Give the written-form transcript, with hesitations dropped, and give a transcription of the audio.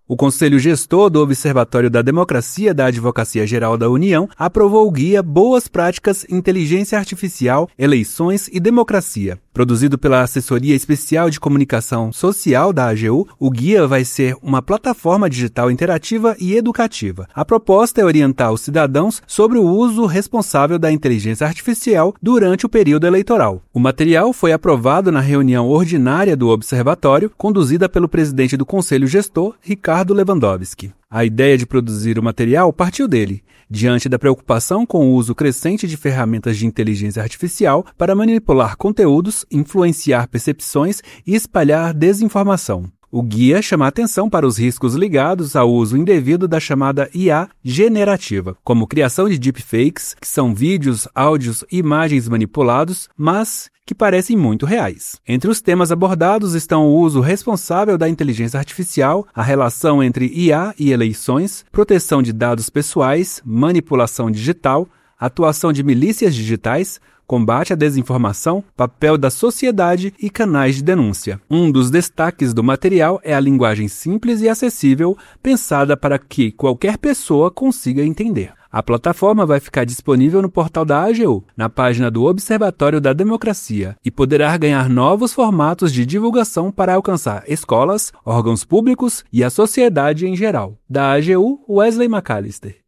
O Conselho Gestor do Observatório da Democracia da Advocacia Geral da União aprovou o guia Boas Práticas, Inteligência Artificial, Eleições e Democracia. Produzido pela Assessoria Especial de Comunicação Social da AGU, o guia vai ser uma plataforma digital interativa e educativa. A proposta é orientar os cidadãos sobre o uso responsável da inteligência artificial durante o período eleitoral. O material foi aprovado na reunião ordinária do Observatório, conduzida pelo presidente do Conselho Gestor, Ricardo Lewandowski. A ideia de produzir o material partiu dele, diante da preocupação com o uso crescente de ferramentas de inteligência artificial para manipular conteúdos, influenciar percepções e espalhar desinformação. O guia chama a atenção para os riscos ligados ao uso indevido da chamada IA generativa, como criação de deepfakes, que são vídeos, áudios e imagens manipulados, mas que parecem muito reais. Entre os temas abordados estão o uso responsável da inteligência artificial, a relação entre IA e eleições, proteção de dados pessoais, manipulação digital, atuação de milícias digitais, combate à desinformação, papel da sociedade e canais de denúncia. Um dos destaques do material é a linguagem simples e acessível, pensada para que qualquer pessoa consiga entender. A plataforma vai ficar disponível no portal da AGU, na página do Observatório da Democracia, e poderá ganhar novos formatos de divulgação para alcançar escolas, órgãos públicos e a sociedade em geral. Da AGU, Wesley McAllister.